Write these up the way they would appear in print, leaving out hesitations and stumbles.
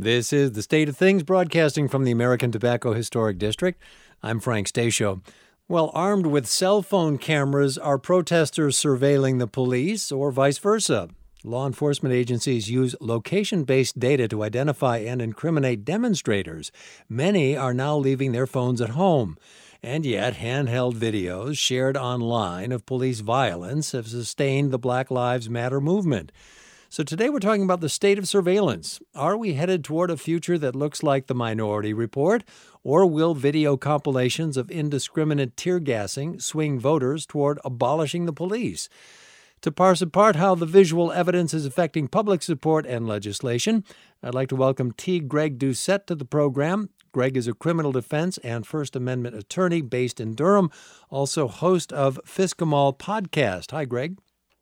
This is The State of Things, broadcasting from the American Tobacco Historic District. I'm Frank Stasio. Well, armed with cell phone cameras, are protesters surveilling the police or vice versa? Law enforcement agencies use location-based data to identify and incriminate demonstrators. Many are now leaving their phones at home. And yet, handheld videos shared online of police violence have sustained the Black Lives Matter movement. So today we're talking about the state of surveillance. Are we headed toward a future that looks like the Minority Report, or will video compilations of indiscriminate tear gassing swing voters toward abolishing the police? To parse apart how the visual evidence is affecting public support and legislation, I'd like to welcome T. Greg Doucette to the program. Greg is a criminal defense and First Amendment attorney based in Durham, also host of Fiskamal Podcast. Hi, Greg.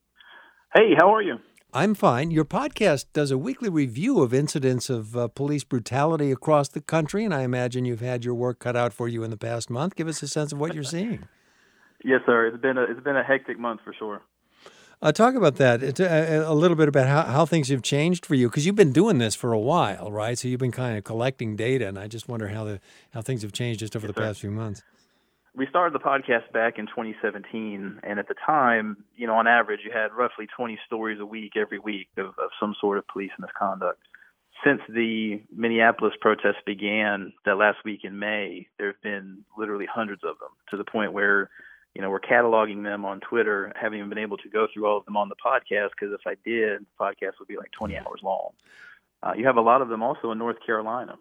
Hey, how are you? I'm fine. Your podcast does a weekly review of incidents of police brutality across the country, and I imagine you've had your work cut out for you in the past month. Give us a sense of what you're seeing. Yes, sir. It's been a hectic month for sure. Talk about that, a little bit about how things have changed for you, because you've been doing this for a while, right? So you've been kind of collecting data, and I just wonder how things have changed just over the past few months. We started the podcast back in 2017, and at the time, on average, you had roughly 20 stories a week every week of some sort of police misconduct. Since the Minneapolis protests began that last week in May, there have been literally hundreds of them, to the point where we're cataloging them on Twitter. I haven't even been able to go through all of them on the podcast, because if I did, the podcast would be like 20 hours long. You have a lot of them also in North Carolina.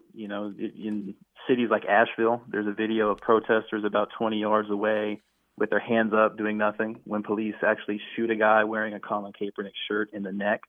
In cities like Asheville, there's a video of protesters about 20 yards away with their hands up doing nothing when police actually shoot a guy wearing a Colin Kaepernick shirt in the neck.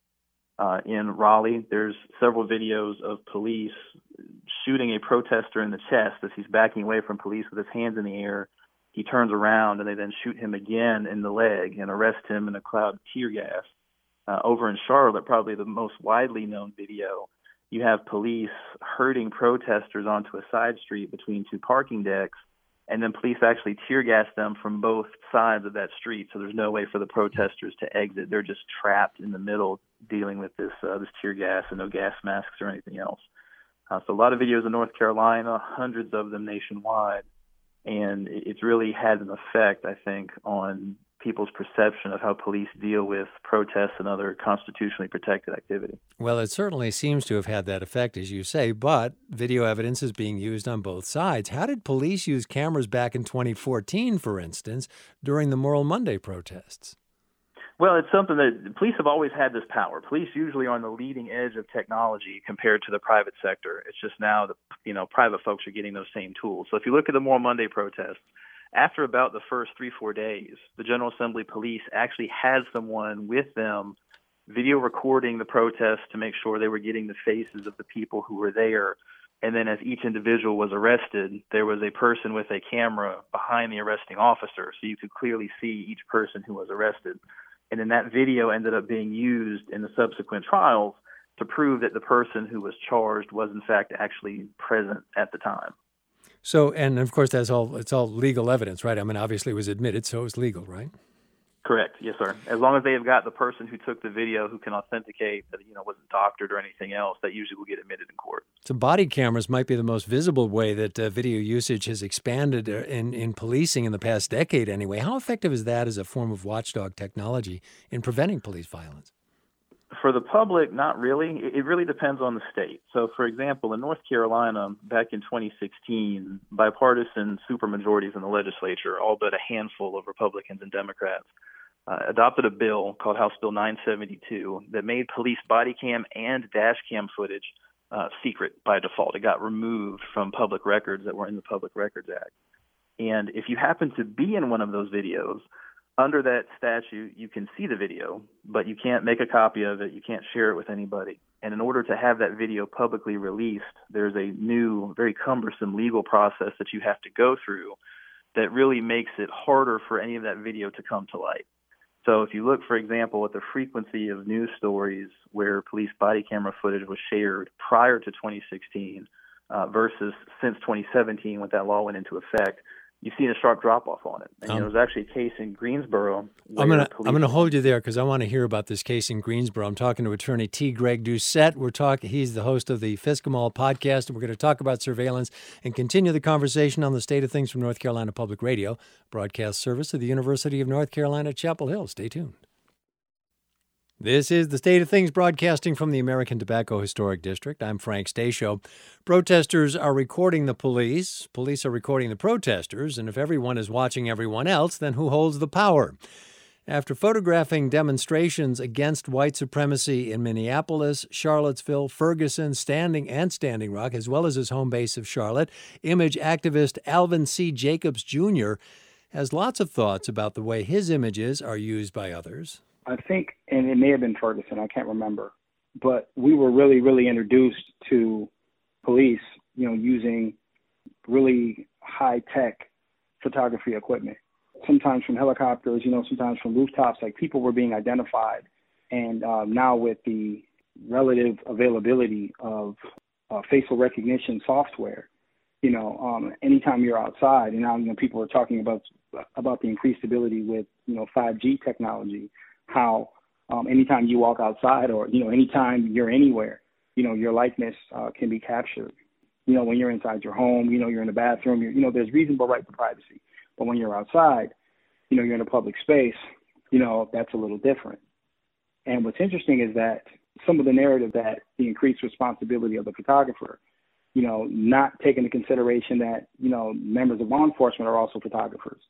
In Raleigh, there's several videos of police shooting a protester in the chest as he's backing away from police with his hands in the air. He turns around and they then shoot him again in the leg and arrest him in a cloud of tear gas. Over in Charlotte, probably the most widely known video, you have police herding protesters onto a side street between two parking decks, and then police actually tear gas them from both sides of that street, so there's no way for the protesters to exit. They're just trapped in the middle dealing with this tear gas and no gas masks or anything else. So a lot of videos in North Carolina, hundreds of them nationwide, and it's really had an effect, I think, on people's perception of how police deal with protests and other constitutionally protected activity. Well, it certainly seems to have had that effect, as you say, but video evidence is being used on both sides. How did police use cameras back in 2014, for instance, during the Moral Monday protests? Well, it's something that police have always had this power. Police usually are on the leading edge of technology compared to the private sector. It's just now that, private folks are getting those same tools. So if you look at the Moral Monday protests, after about the first 3-4 days, the General Assembly Police actually had someone with them video recording the protests to make sure they were getting the faces of the people who were there. And then as each individual was arrested, there was a person with a camera behind the arresting officer, so you could clearly see each person who was arrested. And then that video ended up being used in the subsequent trials to prove that the person who was charged was in fact actually present at the time. So, and of course, it's all legal evidence, right? I mean, obviously it was admitted, so it's legal, right? Correct. Yes, sir. As long as they have got the person who took the video who can authenticate that, wasn't doctored or anything else, that usually will get admitted in court. So body cameras might be the most visible way that video usage has expanded in policing in the past decade anyway. How effective is that as a form of watchdog technology in preventing police violence? For the public, not really. It really depends on the state. So, for example, in North Carolina, back in 2016, bipartisan supermajorities in the legislature, all but a handful of Republicans and Democrats, adopted a bill called House Bill 972 that made police body cam and dash cam footage secret by default. It got removed from public records that were in the Public Records Act. And if you happen to be in one of those videos, under that statute, you can see the video, but you can't make a copy of it. You can't share it with anybody. And in order to have that video publicly released, there's a new, very cumbersome legal process that you have to go through that really makes it harder for any of that video to come to light. So if you look, for example, at the frequency of news stories where police body camera footage was shared prior to 2016 versus since 2017 when that law went into effect, you've seen a sharp drop-off on it. And there was actually a case in Greensboro where I'm gonna hold you there because I want to hear about this case in Greensboro. I'm talking to attorney T. Greg Doucette. He's the host of the Fiskemall podcast, and we're going to talk about surveillance and continue the conversation on the state of things from North Carolina Public Radio, broadcast service of the University of North Carolina, Chapel Hill. Stay tuned. This is the State of Things broadcasting from the American Tobacco Historic District. I'm Frank Stasio. Protesters are recording the police. Police are recording the protesters. And if everyone is watching everyone else, then who holds the power? After photographing demonstrations against white supremacy in Minneapolis, Charlottesville, Ferguson, Standing Rock, as well as his home base of Charlotte, image activist Alvin C. Jacobs Jr. has lots of thoughts about the way his images are used by others. I think, and it may have been Ferguson, I can't remember, but we were really introduced to police, using really high-tech photography equipment. Sometimes from helicopters, sometimes from rooftops, like people were being identified. And now with the relative availability of facial recognition software, anytime you're outside, and now people are talking about the increased ability with 5G technology, how anytime you walk outside or anytime you're anywhere, your likeness can be captured. When you're inside your home, you're in the bathroom, there's reasonable right to privacy. But when you're outside, you're in a public space, that's a little different. And what's interesting is that some of the narrative that the increased responsibility of the photographer, not taking into consideration that, members of law enforcement are also photographers.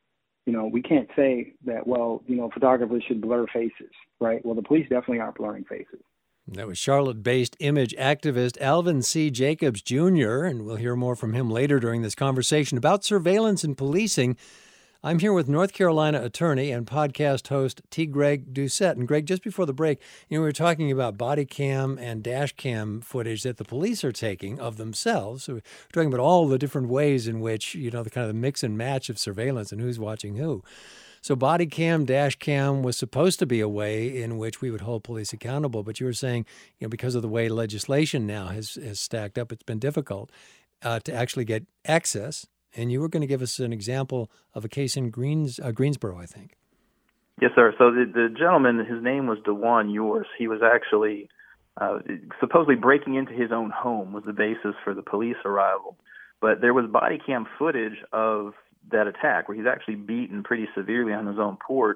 We can't say that, photographers should blur faces, right? Well, the police definitely aren't blurring faces. That was Charlotte-based image activist Alvin C. Jacobs Jr., and we'll hear more from him later during this conversation about surveillance and policing. I'm here with North Carolina attorney and podcast host T. Greg Doucette. And Greg, just before the break, we were talking about body cam and dash cam footage that the police are taking of themselves. So we're talking about all the different ways in which, the kind of the mix and match of surveillance and who's watching who. So body cam, dash cam was supposed to be a way in which we would hold police accountable. But you were saying, because of the way legislation now has stacked up, it's been difficult to actually get access. And you were going to give us an example of a case in Greensboro, I think. Yes, sir. So the gentleman, his name was DeJuan Yours. He was actually supposedly breaking into his own home was the basis for the police arrival. But there was body cam footage of that attack where he's actually beaten pretty severely on his own porch.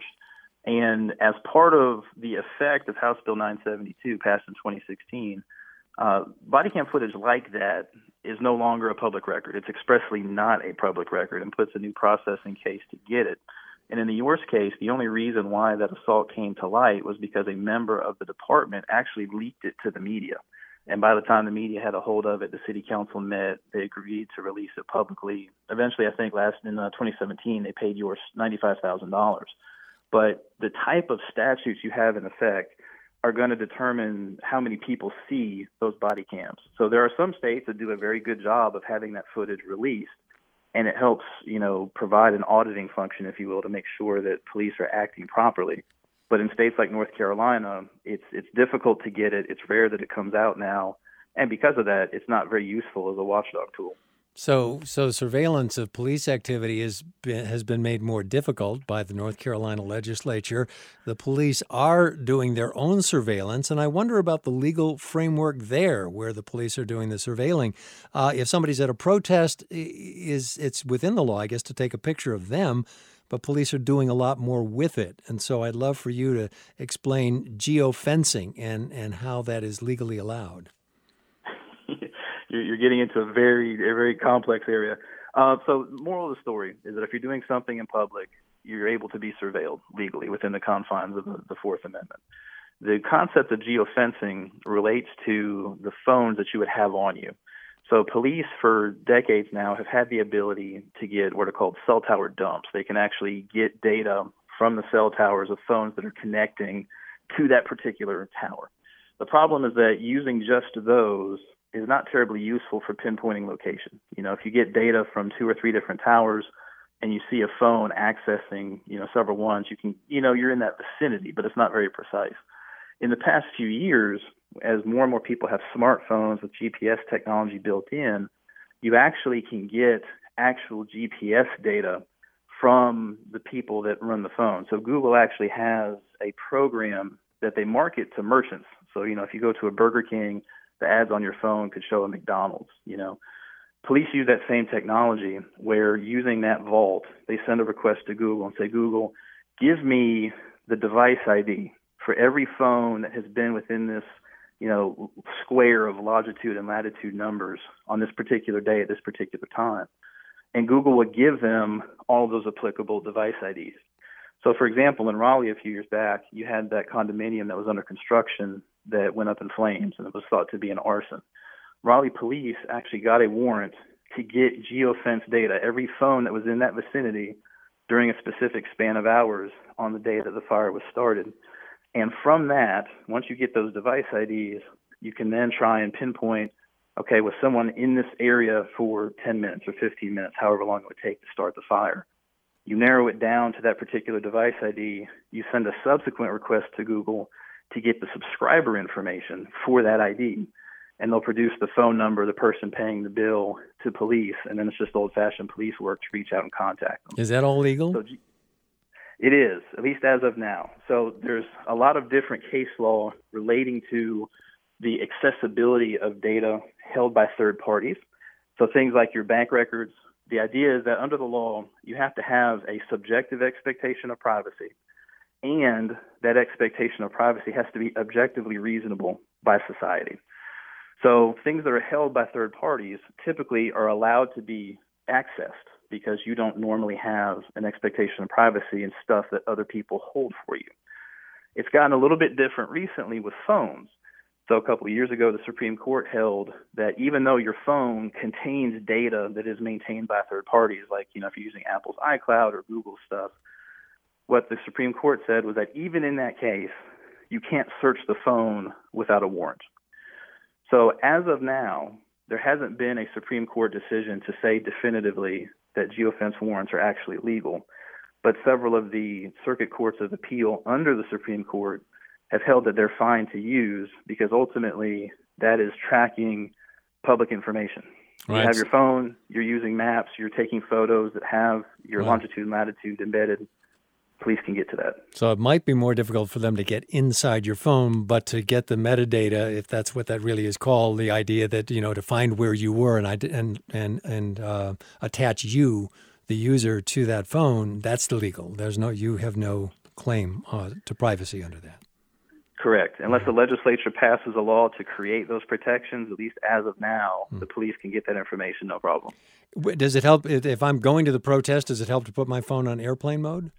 And as part of the effect of House Bill 972 passed in 2016, body cam footage like that is no longer a public record. It's expressly not a public record and puts a new processing case to get it. And in the Yours case, the only reason why that assault came to light was because a member of the department actually leaked it to the media. And by the time the media had a hold of it, the city council met, they agreed to release it publicly. Eventually, I think in 2017, they paid Yours $95,000. But the type of statutes you have in effect are going to determine how many people see those body cams. So there are some states that do a very good job of having that footage released, and it helps, provide an auditing function, if you will, to make sure that police are acting properly. But in states like North Carolina, it's difficult to get it. It's rare that it comes out now, and because of that, it's not very useful as a watchdog tool. So surveillance of police activity has been made more difficult by the North Carolina legislature. The police are doing their own surveillance, and I wonder about the legal framework there where the police are doing the surveilling. If somebody's at a protest, it's within the law, I guess, to take a picture of them, but police are doing a lot more with it. And so I'd love for you to explain geofencing and how that is legally allowed. You're getting into a very complex area. So the moral of the story is that if you're doing something in public, you're able to be surveilled legally within the confines of the Fourth Amendment. The concept of geofencing relates to the phones that you would have on you. So police for decades now have had the ability to get what are called cell tower dumps. They can actually get data from the cell towers of phones that are connecting to that particular tower. The problem is that using just those is not terribly useful for pinpointing location. If you get data from 2 or 3 different towers and you see a phone accessing, several ones, you can, you're in that vicinity, but it's not very precise. In the past few years, as more and more people have smartphones with GPS technology built in, you actually can get actual GPS data from the people that run the phone. So Google actually has a program that they market to merchants. So, if you go to a Burger King, the ads on your phone could show a McDonald's, Police use that same technology where using that vault, they send a request to Google and say, Google, give me the device ID for every phone that has been within this, square of longitude and latitude numbers on this particular day at this particular time. And Google would give them all of those applicable device IDs. So, for example, in Raleigh a few years back, you had that condominium that was under construction that went up in flames, and it was thought to be an arson. Raleigh police actually got a warrant to get geofence data, every phone that was in that vicinity during a specific span of hours on the day that the fire was started. And from that, once you get those device IDs, you can then try and pinpoint, okay, was someone in this area for 10 minutes or 15 minutes, however long it would take to start the fire. You narrow it down to that particular device ID. You send a subsequent request to Google to get the subscriber information for that ID. And they'll produce the phone number, the person paying the bill to police, and then it's just old-fashioned police work to reach out and contact them. Is that all legal? So, it is, at least as of now. So there's a lot of different case law relating to the accessibility of data held by third parties. So things like your bank records, the idea is that under the law, you have to have a subjective expectation of privacy, and that expectation of privacy has to be objectively reasonable by society. So things that are held by third parties typically are allowed to be accessed because you don't normally have an expectation of privacy in stuff that other people hold for you. It's gotten a little bit different recently with phones. So a couple of years ago, the Supreme Court held that even though your phone contains data that is maintained by third parties, like, if you're using Apple's iCloud or Google stuff, what the Supreme Court said was that even in that case, you can't search the phone without a warrant. So as of now, there hasn't been a Supreme Court decision to say definitively that geofence warrants are actually legal, but several of the circuit courts of appeal under the Supreme Court have held that they're fine to use because ultimately that is tracking public information. Right. You have your phone, you're using maps, you're taking photos that have your longitude and latitude embedded. Police can get to that. So it might be more difficult for them to get inside your phone, but to get the metadata, if that's what that really is called, the idea that, to find where you were and attach you, the user, to that phone, that's illegal. You have no claim to privacy under that. Correct. Unless the legislature passes a law to create those protections, at least as of now, the police can get that information, no problem. Does it help if I'm going to the protest? Does it help to put my phone on airplane mode?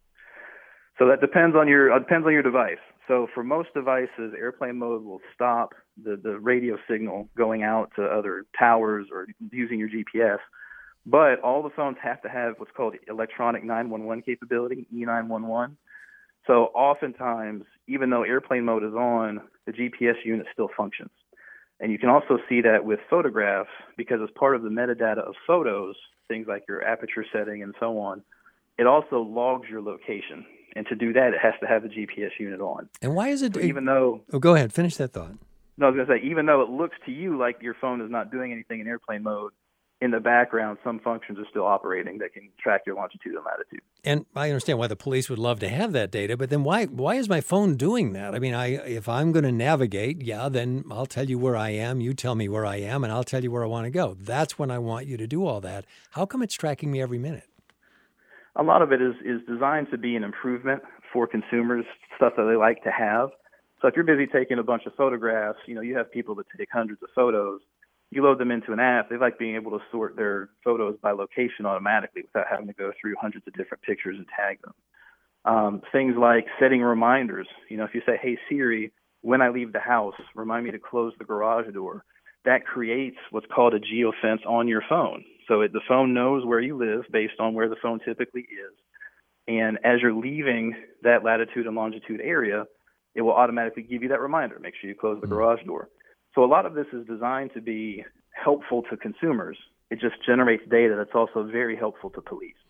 So that depends on your device. So for most devices, airplane mode will stop the radio signal going out to other towers or using your GPS. But all the phones have to have what's called electronic 911 capability, E911. So oftentimes, even though airplane mode is on, the GPS unit still functions. And you can also see that with photographs because as part of the metadata of photos, things like your aperture setting and so on, it also logs your location. And to do that, it has to have the GPS unit on. And why is it? So even though... Oh, go ahead. Finish that thought. No, I was going to say, even though it looks to you like your phone is not doing anything in airplane mode, in the background, some functions are still operating that can track your longitude and latitude. And I understand why the police would love to have that data, but then why is my phone doing that? I mean, if I'm going to navigate, then I'll tell you where I am, you tell me where I am, and I'll tell you where I want to go. That's when I want you to do all that. How come it's tracking me every minute? A lot of it is designed to be an improvement for consumers, stuff that they like to have. So if you're busy taking a bunch of photographs, you have people that take hundreds of photos. You load them into an app. They like being able to sort their photos by location automatically without having to go through hundreds of different pictures and tag them. Things like setting reminders. If you say, hey, Siri, when I leave the house, remind me to close the garage door. That creates what's called a geofence on your phone. So the phone knows where you live based on where the phone typically is. And as you're leaving that latitude and longitude area, it will automatically give you that reminder. Make sure you close the garage door. So a lot of this is designed to be helpful to consumers. It just generates data that's also very helpful to police.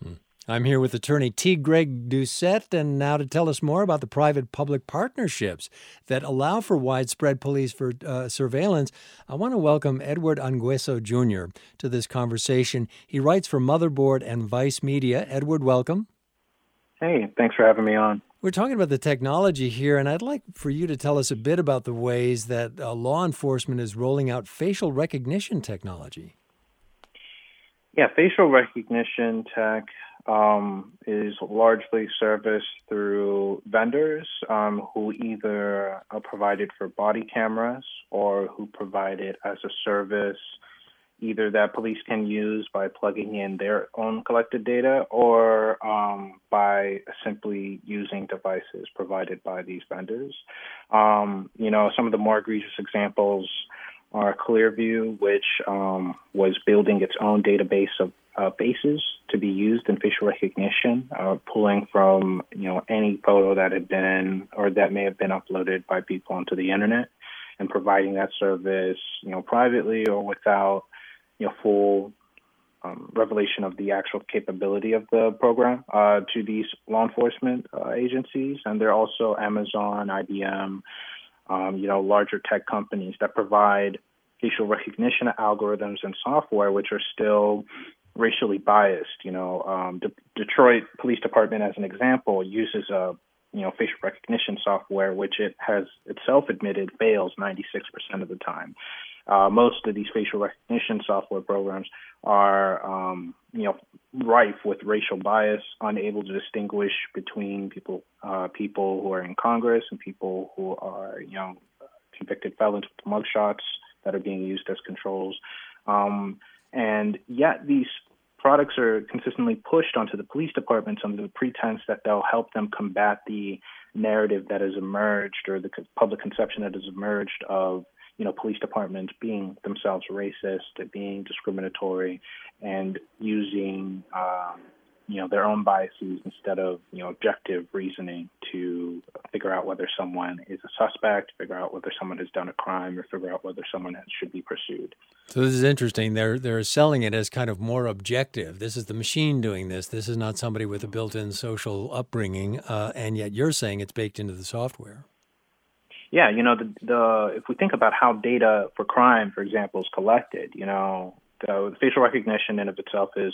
I'm here with attorney T. Greg Doucette, and now to tell us more about the private-public partnerships that allow for widespread police surveillance, I want to welcome Edward Angueso Jr. to this conversation. He writes for Motherboard and Vice Media. Edward, welcome. Hey, thanks for having me on. We're talking about the technology here, and I'd like for you to tell us a bit about the ways that law enforcement is rolling out facial recognition technology. Yeah, facial recognition tech is largely serviced through vendors who either are provided for body cameras or who provide it as a service, either that police can use by plugging in their own collected data or by simply using devices provided by these vendors. Some of the more egregious examples are Clearview, which was building its own database of faces to be used in facial recognition, pulling from any photo that had been or that may have been uploaded by people onto the internet, and providing that service privately or without full revelation of the actual capability of the program to these law enforcement agencies. And there are also Amazon, IBM, larger tech companies that provide facial recognition algorithms and software which are still racially biased. Detroit Police Department, as an example, uses a facial recognition software which it has itself admitted fails 96% of the time. Most of these facial recognition software programs are, rife with racial bias, unable to distinguish between people who are in Congress and people who are, convicted felons with mugshots that are being used as controls. And yet these products are consistently pushed onto the police departments under the pretense that they'll help them combat the narrative that has emerged, or the public conception that has emerged of police departments being themselves racist, being discriminatory, and using their own biases instead of objective reasoning to figure out whether someone is a suspect, figure out whether someone has done a crime, or figure out whether someone should be pursued. So this is interesting. They're selling it as kind of more objective. This is the machine doing this. This is not somebody with a built-in social upbringing, and yet you're saying it's baked into the software. Yeah, if we think about how data for crime, for example, is collected, the facial recognition in of itself is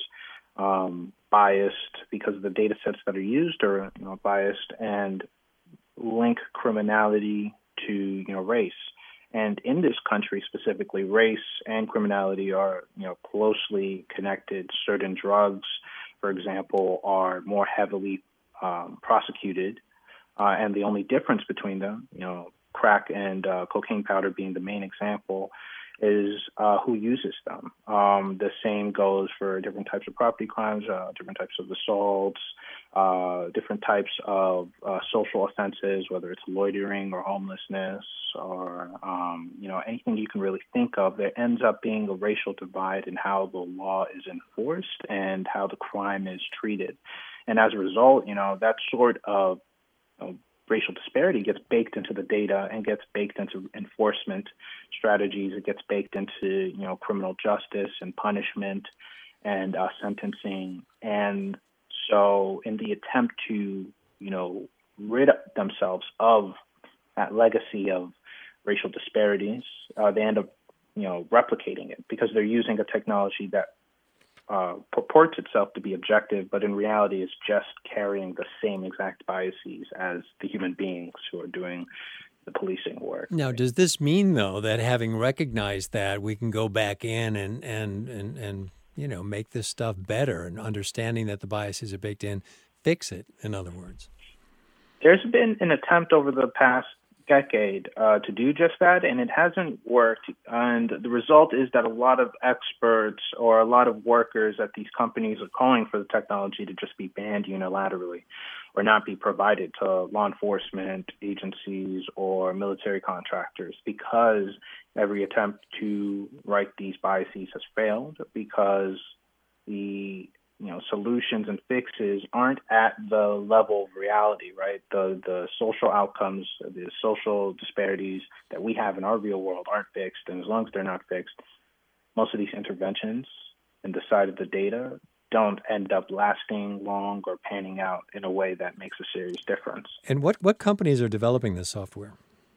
biased because the data sets that are used are biased and link criminality to race. And in this country specifically, race and criminality are closely connected. Certain drugs, for example, are more heavily prosecuted, and the only difference between them, crack and cocaine powder being the main example, is who uses them. The same goes for different types of property crimes, different types of assaults, different types of social offenses, whether it's loitering or homelessness or, anything you can really think of. There ends up being a racial divide in how the law is enforced and how the crime is treated. And as a result, that sort of racial disparity gets baked into the data and gets baked into enforcement strategies. It gets baked into, criminal justice and punishment and sentencing. And so in the attempt to, rid themselves of that legacy of racial disparities, they end up, replicating it because they're using a technology that purports itself to be objective, but in reality is just carrying the same exact biases as the human beings who are doing the policing work. Now, does this mean, though, that having recognized that, we can go back in and make this stuff better, and understanding that the biases are baked in, fix it, in other words? There's been an attempt over the past decade to do just that, and it hasn't worked. And the result is that a lot of experts or a lot of workers at these companies are calling for the technology to just be banned unilaterally or not be provided to law enforcement agencies or military contractors, because every attempt to right these biases has failed, because the solutions and fixes aren't at the level of reality, right? The social outcomes, the social disparities that we have in our real world aren't fixed. And as long as they're not fixed, most of these interventions and the side of the data don't end up lasting long or panning out in a way that makes a serious difference. And what companies are developing this software?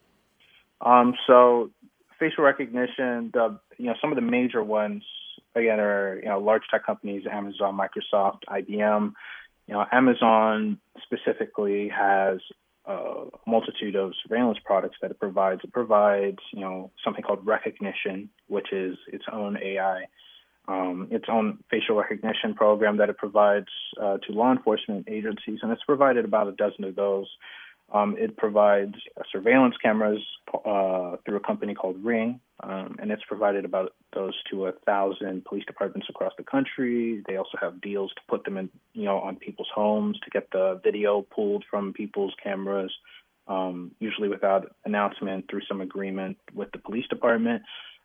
So facial recognition, some of the major ones, again, are, large tech companies, Amazon, Microsoft, IBM. Amazon specifically has a multitude of surveillance products that it provides. It provides, something called Rekognition, which is its own AI, its own facial recognition program that it provides to law enforcement agencies, and it's provided about a dozen of those. It provides surveillance cameras through a company called Ring, and it's provided about those to 1,000 police departments across the country. They also have deals to put them in, on people's homes to get the video pulled from people's cameras, usually without announcement through some agreement with the police department.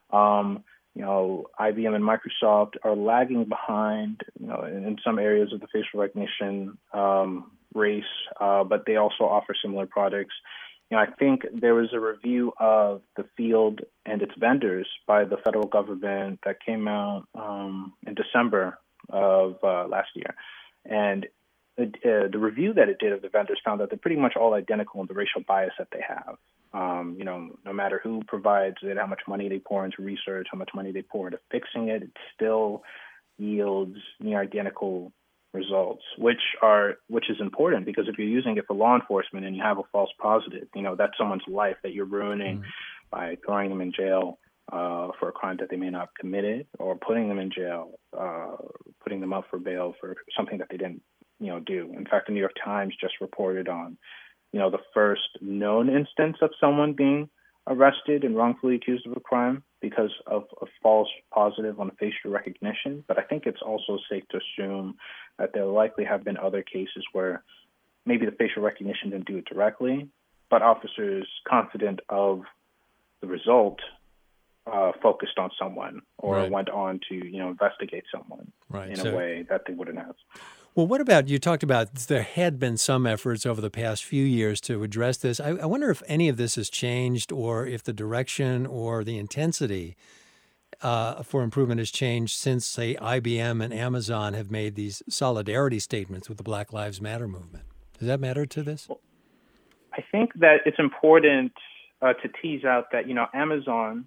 IBM and Microsoft are lagging behind, in some areas of the facial recognition race, but they also offer similar products. I think there was a review of the field and its vendors by the federal government that came out in December of last year. And the review that it did of the vendors found that they're pretty much all identical in the racial bias that they have. No matter who provides it, how much money they pour into research, how much money they pour into fixing it, it still yields near identical results, which is important, because if you're using it for law enforcement and you have a false positive, that's someone's life that you're ruining by throwing them in jail for a crime that they may not have committed, or putting them in jail, putting them up for bail for something that they didn't, do. In fact, the New York Times just reported on, the first known instance of someone being arrested and wrongfully accused of a crime because of a false positive on facial recognition. But I think it's also safe to assume that there likely have been other cases where maybe the facial recognition didn't do it directly, but officers confident of the result focused on someone or went on to, investigate someone in a way that they wouldn't have. Well, what about, you talked about there had been some efforts over the past few years to address this. I wonder if any of this has changed, or if the direction or the intensity for improvement has changed since, say, IBM and Amazon have made these solidarity statements with the Black Lives Matter movement. Does that matter to this? Well, I think that it's important to tease out that, Amazon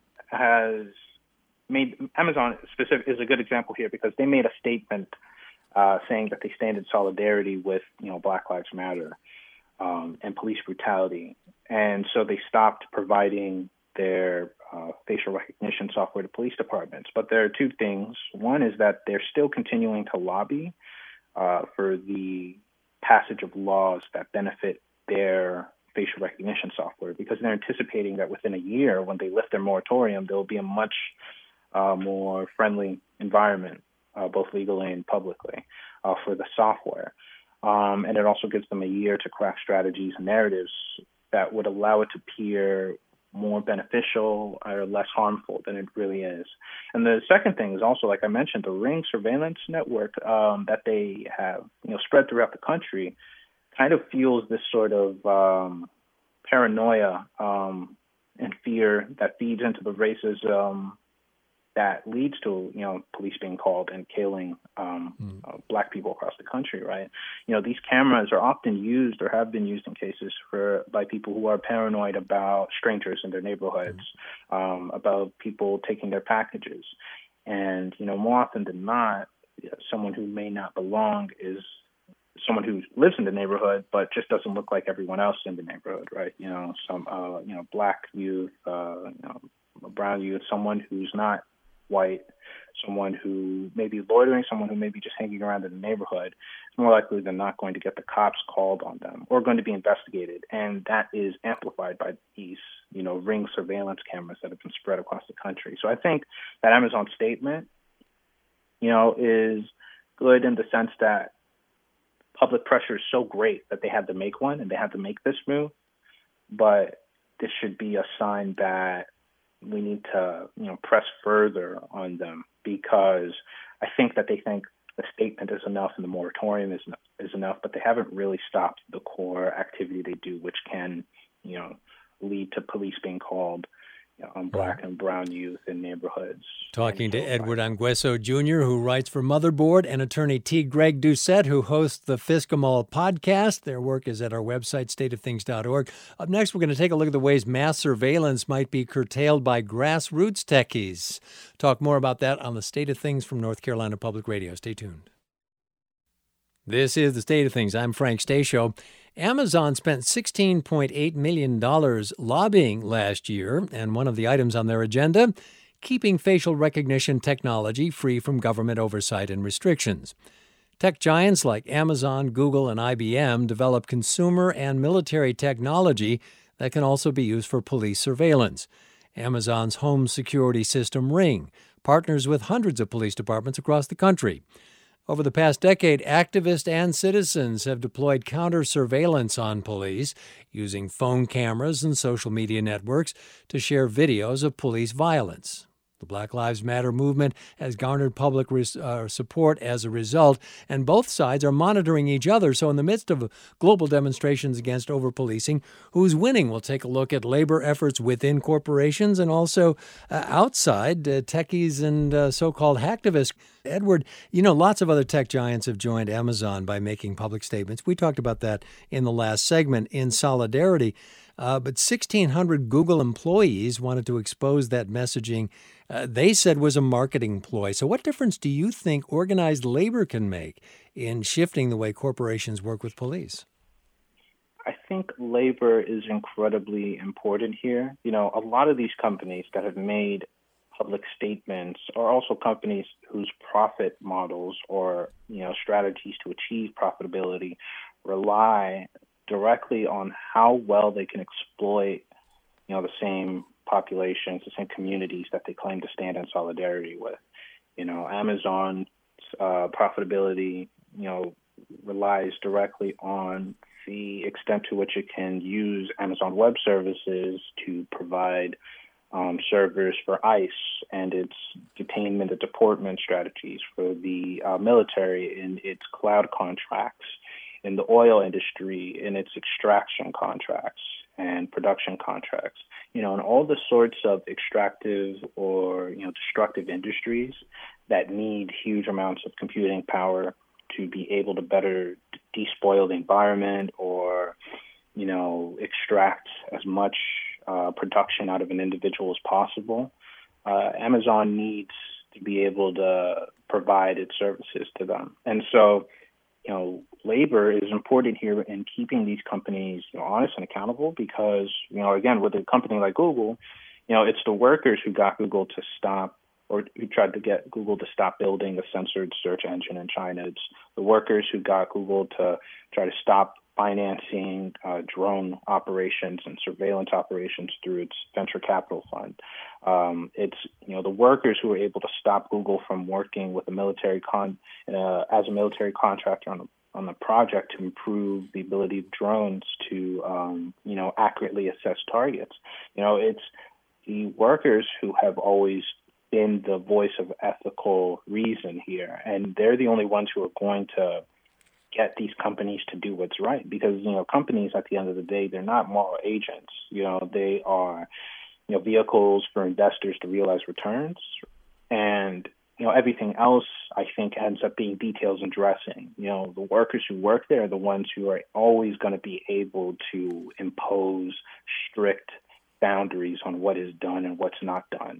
specific is a good example here, because they made a statement saying that they stand in solidarity with, Black Lives Matter and police brutality. And so they stopped providing their facial recognition software to police departments. But there are two things. One is that they're still continuing to lobby for the passage of laws that benefit their facial recognition software, because they're anticipating that within a year, when they lift their moratorium, there will be a much more friendly environment, both legally and publicly, for the software. And it also gives them a year to craft strategies and narratives that would allow it to appear more beneficial or less harmful than it really is. And the second thing is also, like I mentioned, the Ring surveillance network that they have, spread throughout the country, kind of fuels this sort of paranoia and fear that feeds into the racism that leads to, police being called and killing Black people across the country, right? These cameras are often used, or have been used in cases, by people who are paranoid about strangers in their neighborhoods, about people taking their packages. And, more often than not, someone who may not belong is someone who lives in the neighborhood, but just doesn't look like everyone else in the neighborhood, right? Some Black youth, brown youth, someone who's not white, someone who may be loitering, someone who may be just hanging around in the neighborhood, is more likely than not going to get the cops called on them or going to be investigated. And that is amplified by these, Ring surveillance cameras that have been spread across the country. So I think that Amazon statement, is good in the sense that public pressure is so great that they had to make one and they had to make this move. But this should be a sign that we need to, press further on them, because I think that they think the statement is enough and the moratorium is enough, but they haven't really stopped the core activity they do, which can, lead to police being called, Black and brown youth in neighborhoods. Talking to Edward Angueso Jr., who writes for Motherboard, and attorney T. Greg Doucette, who hosts the Fiscamol podcast. Their work is at our website, stateofthings.org. Up next, we're going to take a look at the ways mass surveillance might be curtailed by grassroots techies. Talk more about that on the State of Things from North Carolina Public Radio. Stay tuned. This is the State of Things. I'm Frank Stasio. Amazon spent $16.8 million lobbying last year, and one of the items on their agenda, keeping facial recognition technology free from government oversight and restrictions. Tech giants like Amazon, Google, and IBM develop consumer and military technology that can also be used for police surveillance. Amazon's home security system, Ring, partners with hundreds of police departments across the country. Over the past decade, activists and citizens have deployed counter-surveillance on police, using phone cameras and social media networks to share videos of police violence. The Black Lives Matter movement has garnered public support as a result, and both sides are monitoring each other. So in the midst of global demonstrations against over-policing, who's winning? We'll take a look at labor efforts within corporations and also outside techies and so-called hacktivists. Edward, lots of other tech giants have joined Amazon by making public statements. We talked about that in the last segment in solidarity. But 1,600 Google employees wanted to expose that messaging they said was a marketing ploy. So what difference do you think organized labor can make in shifting the way corporations work with police? I think labor is incredibly important here. A lot of these companies that have made public statements are also companies whose profit models or, strategies to achieve profitability rely directly on how well they can exploit, the same populations, the same communities that they claim to stand in solidarity with. Amazon's profitability, relies directly on the extent to which it can use Amazon Web Services to provide servers for ICE and its detainment and deportment strategies for the military in its cloud contracts, in the oil industry, in its extraction contracts and production contracts, and all the sorts of extractive or, destructive industries that need huge amounts of computing power to be able to better despoil the environment or, extract as much production out of an individual as possible. Amazon needs to be able to provide its services to them. And so, labor is important here in keeping these companies, honest and accountable because, again, with a company like Google, it's the workers who got Google to stop or who tried to get Google to stop building a censored search engine in China. It's the workers who got Google to try to stop financing drone operations and surveillance operations through its venture capital fund. It's the workers who were able to stop Google from working with a military as a military contractor on the project to improve the ability of drones to accurately assess targets. It's the workers who have always been the voice of ethical reason here, and they're the only ones who are going to get these companies to do what's right because, companies at the end of the day, they're not moral agents. They are, vehicles for investors to realize returns. And, everything else, I think, ends up being details and dressing. The workers who work there are the ones who are always going to be able to impose strict boundaries on what is done and what's not done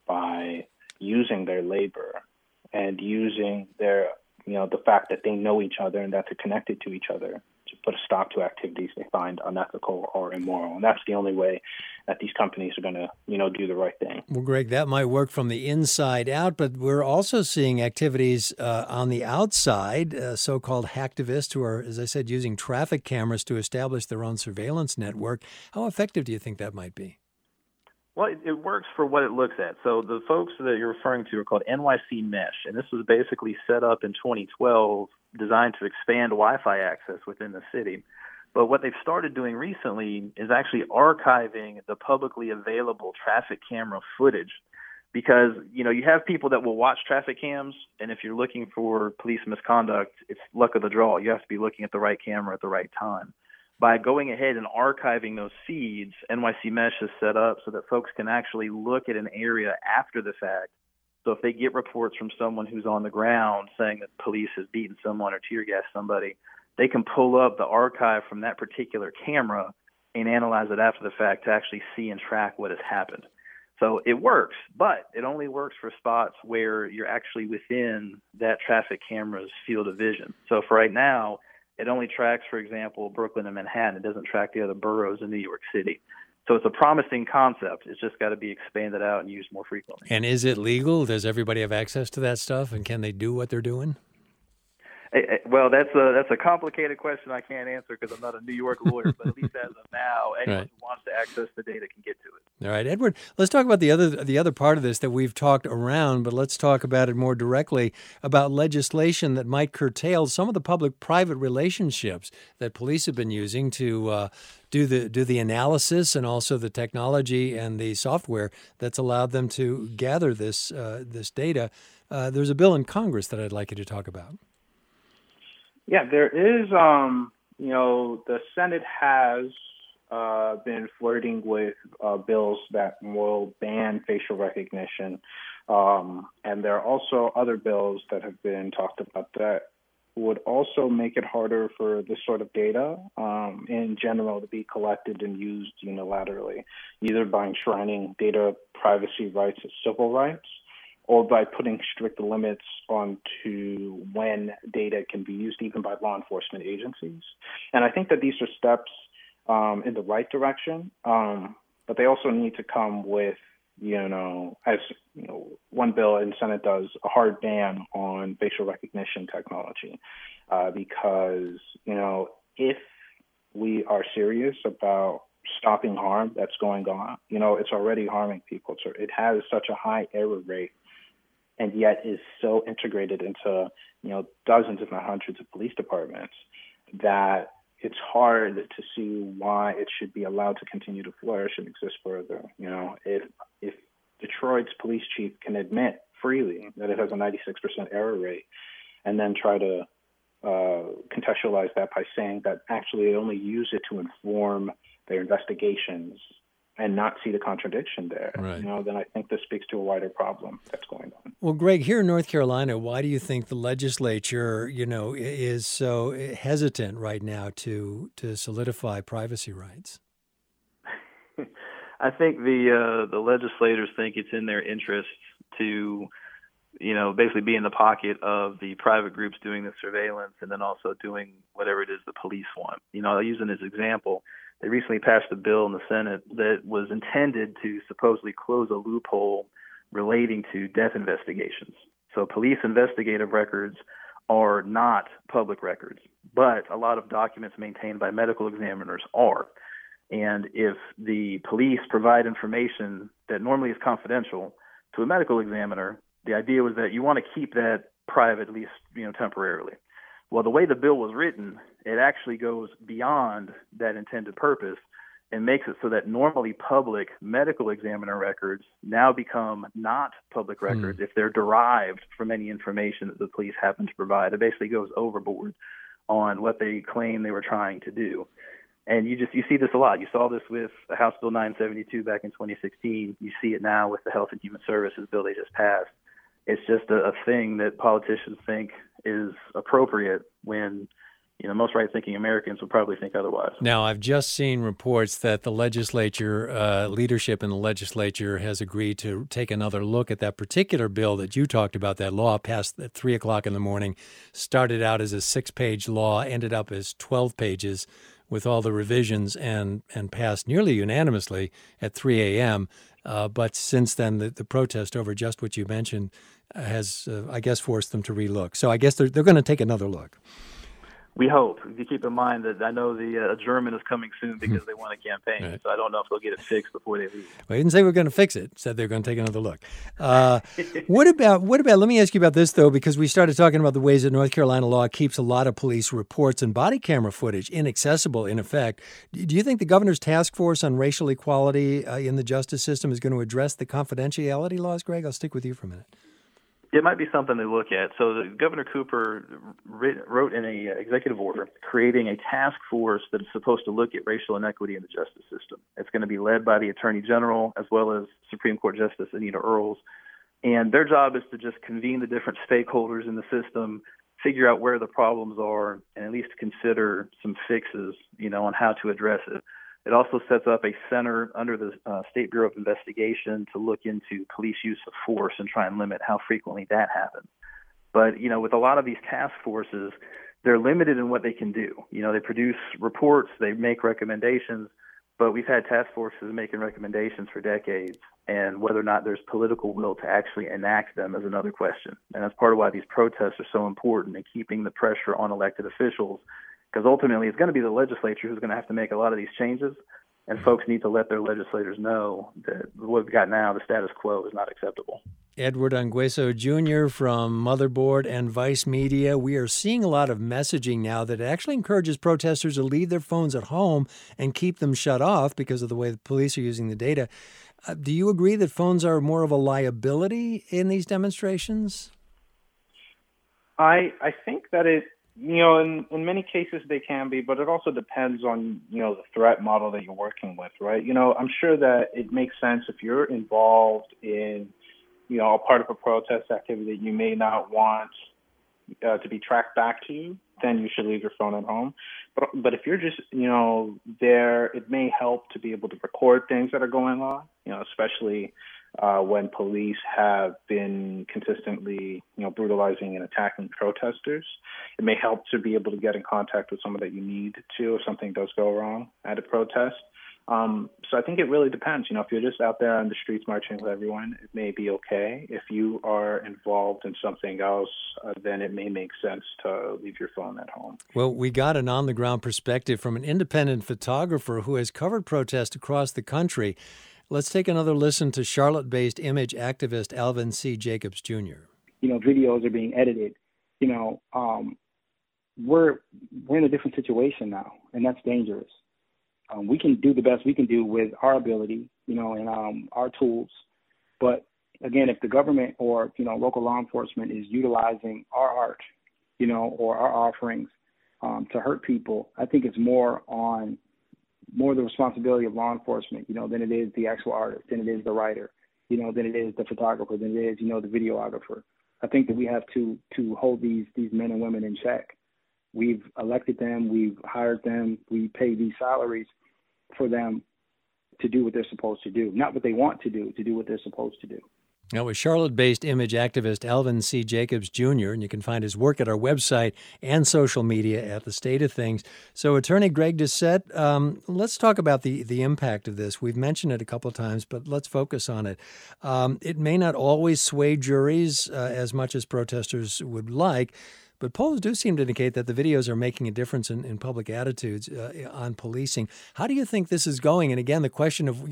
by using their labor and using their the fact that they know each other and that they're connected to each other to put a stop to activities they find unethical or immoral. And that's the only way that these companies are going to, do the right thing. Well, Greg, that might work from the inside out, but we're also seeing activities on the outside, so-called hacktivists who are, as I said, using traffic cameras to establish their own surveillance network. How effective do you think that might be? Well, it works for what it looks at. So the folks that you're referring to are called NYC Mesh, and this was basically set up in 2012, designed to expand Wi-Fi access within the city. But what they've started doing recently is actually archiving the publicly available traffic camera footage because, you have people that will watch traffic cams, and if you're looking for police misconduct, it's luck of the draw. You have to be looking at the right camera at the right time. by going ahead and archiving those feeds, NYC Mesh is set up so that folks can actually look at an area after the fact. So if they get reports from someone who's on the ground saying that police has beaten someone or tear gassed somebody, they can pull up the archive from that particular camera and analyze it after the fact to actually see and track what has happened. So it works, but it only works for spots where you're actually within that traffic camera's field of vision. So for right now, it only tracks, for example, Brooklyn and Manhattan. It doesn't track the other boroughs in New York City. So it's a promising concept. It's just got to be expanded out and used more frequently. And is it legal? Does everybody have access to that stuff? And can they do what they're doing? Well, that's a complicated question I can't answer because I'm not a New York lawyer, but at least as of now, anyone who wants to access the data can get to it. All right, Edward, let's talk about the other part of this that we've talked around, but let's talk about it more directly, about legislation that might curtail some of the public-private relationships that police have been using to do the analysis and also the technology and the software that's allowed them to gather this data. There's a bill in Congress that I'd like you to talk about. Yeah, there is, the Senate has been flirting with bills that will ban facial recognition. And there are also other bills that have been talked about that would also make it harder for this sort of data in general to be collected and used unilaterally, either by enshrining data privacy rights as civil rights, or by putting strict limits onto when data can be used, even by law enforcement agencies. And I think that these are steps in the right direction, but they also need to come with, one bill in the Senate does, a hard ban on facial recognition technology, because, if we are serious about stopping harm that's going on, it's already harming people. So it has such a high error rate, and yet is so integrated into, dozens, if not hundreds of police departments, that it's hard to see why it should be allowed to continue to flourish and exist further. If Detroit's police chief can admit freely that it has a 96% error rate, and then try to contextualize that by saying that actually they only use it to inform their investigations and not see the contradiction there, right, then I think this speaks to a wider problem that's going on. Well, Greg, here in North Carolina, why do you think the legislature, is so hesitant right now to solidify privacy rights? I think the legislators think it's in their interest to, basically be in the pocket of the private groups doing the surveillance and then also doing whatever it is the police want. I'll use it as an example. They recently passed a bill in the Senate that was intended to supposedly close a loophole relating to death investigations. So police investigative records are not public records, but a lot of documents maintained by medical examiners are. And if the police provide information that normally is confidential to a medical examiner, the idea was that you want to keep that private, at least, temporarily. Well, the way the bill was written, it actually goes beyond that intended purpose and makes it so that normally public medical examiner records now become not public records if they're derived from any information that the police happen to provide. It basically goes overboard on what they claim they were trying to do. And you see this a lot. You saw this with House Bill 972 back in 2016. You see it now with the Health and Human Services bill they just passed. It's just a thing that politicians think is appropriate when, most right-thinking Americans would probably think otherwise. Now, I've just seen reports that the legislature, leadership in the legislature has agreed to take another look at that particular bill that you talked about. That law passed at 3 o'clock in the morning, started out as a 6-page law, ended up as 12 pages with all the revisions and passed nearly unanimously at 3 a.m. But since then, the protest over just what you mentioned has, I guess, forced them to relook. So I guess they're going to take another look. We hope. If you keep in mind that I know the adjournment is coming soon because they want a campaign, right, so I don't know if they'll get it fixed before they leave. Well, they didn't say we're going to fix it. Said they're going to take another look. What about? Let me ask you about this, though, because we started talking about the ways that North Carolina law keeps a lot of police reports and body camera footage inaccessible, in effect. Do you think the governor's task force on racial equality in the justice system is going to address the confidentiality laws, Greg? I'll stick with you for a minute. It might be something to look at. So Governor Cooper wrote in a executive order creating a task force that is supposed to look at racial inequity in the justice system. It's going to be led by the Attorney General as well as Supreme Court Justice Anita Earls. And their job is to just convene the different stakeholders in the system, figure out where the problems are, and at least consider some fixes, on how to address it. It also sets up a center under the State Bureau of Investigation to look into police use of force and try and limit how frequently that happens. But, with a lot of these task forces, they're limited in what they can do. They produce reports, they make recommendations, but we've had task forces making recommendations for decades, and whether or not there's political will to actually enact them is another question. And that's part of why these protests are so important in keeping the pressure on elected officials, because ultimately it's going to be the legislature who's going to have to make a lot of these changes, and folks need to let their legislators know that what we've got now, the status quo, is not acceptable. Edward Ongweso Jr. from Motherboard and Vice Media. We are seeing a lot of messaging now that actually encourages protesters to leave their phones at home and keep them shut off because of the way the police are using the data. Do you agree that phones are more of a liability in these demonstrations? I think that in many cases they can be, but it also depends on, the threat model that you're working with, right? I'm sure that it makes sense if you're involved in, a part of a protest activity that you may not want to be tracked back to, then you should leave your phone at home. But if you're just, there, it may help to be able to record things that are going on, especially when police have been consistently, brutalizing and attacking protesters. It may help to be able to get in contact with someone that you need to if something does go wrong at a protest. So I think it really depends. If you're just out there on the streets marching with everyone, it may be okay. If you are involved in something else, then it may make sense to leave your phone at home. Well, we got an on-the-ground perspective from an independent photographer who has covered protests across the country. Let's take another listen to Charlotte-based image activist Alvin C. Jacobs, Jr. Videos are being edited. We're in a different situation now, and that's dangerous. We can do the best we can do with our ability, and our tools. But again, if the government or, local law enforcement is utilizing our art, or our offerings to hurt people, I think it's more the responsibility of law enforcement, than it is the actual artist, than it is the writer, than it is the photographer, than it is, the videographer. I think that we have to hold these men and women in check. We've elected them, we've hired them, we pay these salaries for them to do what they're supposed to do, not what they want to do what they're supposed to do. That was Charlotte-based image activist Alvin C. Jacobs, Jr., and you can find his work at our website and social media at The State of Things. So, Attorney Greg Doucette, let's talk about the impact of this. We've mentioned it a couple of times, but let's focus on it. It may not always sway juries as much as protesters would like, but polls do seem to indicate that the videos are making a difference in public attitudes on policing. How do you think this is going? And again, the question of,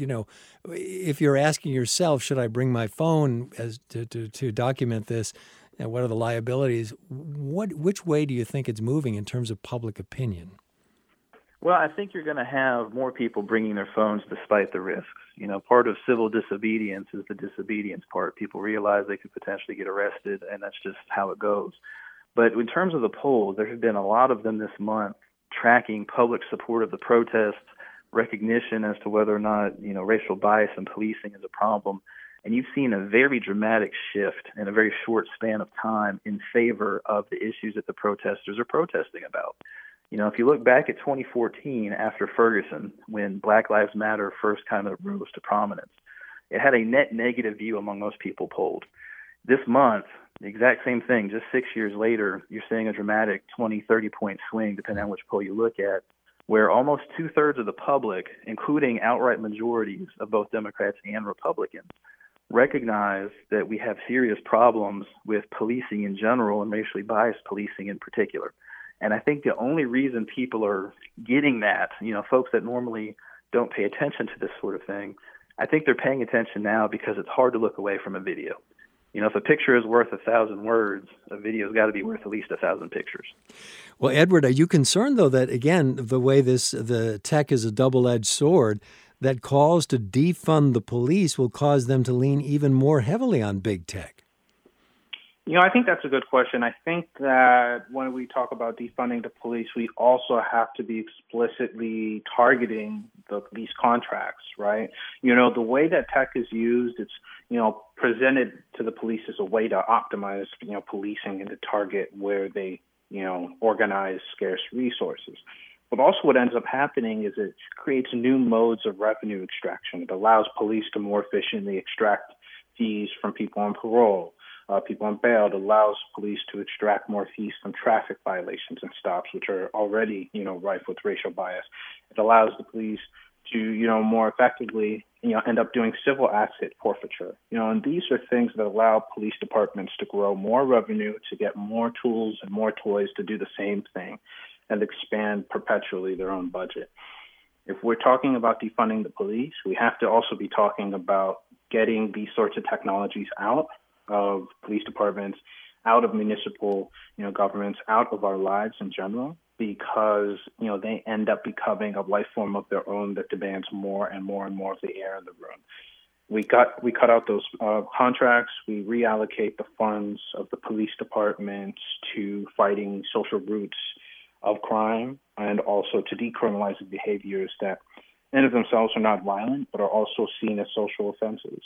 if you're asking yourself, should I bring my phone to document this? And what are the liabilities? Which way do you think it's moving in terms of public opinion? Well, I think you're going to have more people bringing their phones despite the risks. Part of civil disobedience is the disobedience part. People realize they could potentially get arrested, and that's just how it goes. But in terms of the polls, there have been a lot of them this month tracking public support of the protests, recognition as to whether or not, racial bias in policing is a problem. And you've seen a very dramatic shift in a very short span of time in favor of the issues that the protesters are protesting about. If you look back at 2014 after Ferguson, when Black Lives Matter first kind of rose to prominence, it had a net negative view among most people polled. This month, the exact same thing, just 6 years later, you're seeing a dramatic 20, 30-point swing, depending on which poll you look at, where almost two-thirds of the public, including outright majorities of both Democrats and Republicans, recognize that we have serious problems with policing in general and racially biased policing in particular. And I think the only reason people are getting that, folks that normally don't pay attention to this sort of thing, I think they're paying attention now because it's hard to look away from a video. If a picture is worth 1,000 words, a video's got to be worth at least 1,000 pictures. Well, Edward, are you concerned, though, that, again, the way the tech is a double-edged sword, that calls to defund the police will cause them to lean even more heavily on big tech? I think that's a good question. I think that when we talk about defunding the police, we also have to be explicitly targeting these contracts, right? The way that tech is used, it's, presented to the police as a way to optimize, policing and to target where they, organize scarce resources. But also what ends up happening is it creates new modes of revenue extraction. It allows police to more efficiently extract fees from people on parole, people on bail. It allows police to extract more fees from traffic violations and stops, which are already, rife with racial bias. It allows the police to, more effectively, end up doing civil asset forfeiture. And these are things that allow police departments to grow more revenue, to get more tools and more toys to do the same thing and expand perpetually their own budget. If we're talking about defunding the police, we have to also be talking about getting these sorts of technologies out of police departments, out of municipal, governments, out of our lives in general, because, they end up becoming a life form of their own that demands more and more and more of the air in the room. We cut out those contracts. We reallocate the funds of the police departments to fighting social roots of crime and also to decriminalizing behaviors that in of themselves are not violent, but are also seen as social offenses.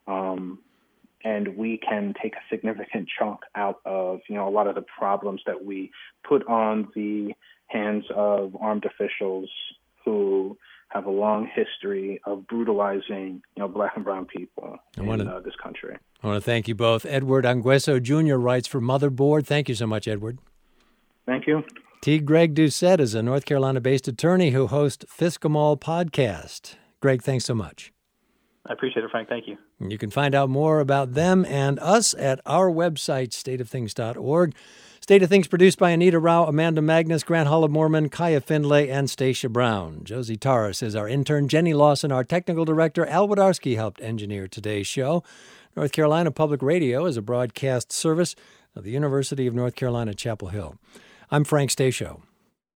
And we can take a significant chunk out of, a lot of the problems that we put on the hands of armed officials who have a long history of brutalizing, Black and brown people in this country. I want to thank you both. Edward Angueso Jr. writes for Motherboard. Thank you so much, Edward. Thank you. T. Greg Doucette is a North Carolina-based attorney who hosts Fiscamol podcast. Greg, thanks so much. I appreciate it, Frank. Thank you. You can find out more about them and us at our website, stateofthings.org. State of Things produced by Anita Rao, Amanda Magnus, Grant Hollow-Mormon, Kaya Findlay, and Stacia Brown. Josie Taras is our intern. Jenny Lawson, our technical director. Al Wodarski helped engineer today's show. North Carolina Public Radio is a broadcast service of the University of North Carolina, Chapel Hill. I'm Frank Stasio.